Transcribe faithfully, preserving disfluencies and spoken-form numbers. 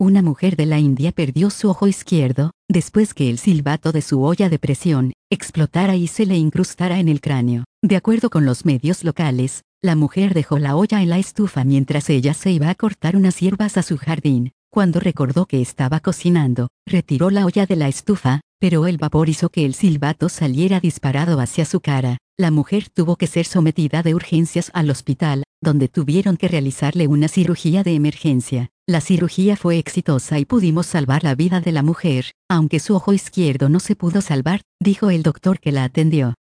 Una mujer de la India perdió su ojo izquierdo, después que el silbato de su olla de presión explotara y se le incrustara en el cráneo. De acuerdo con los medios locales, la mujer dejó la olla en la estufa mientras ella se iba a cortar unas hierbas a su jardín. Cuando recordó que estaba cocinando, retiró la olla de la estufa, pero el vapor hizo que el silbato saliera disparado hacia su cara. La mujer tuvo que ser sometida de urgencias al hospital, donde tuvieron que realizarle una cirugía de emergencia. La cirugía fue exitosa y pudimos salvar la vida de la mujer, aunque su ojo izquierdo no se pudo salvar, dijo el doctor que la atendió.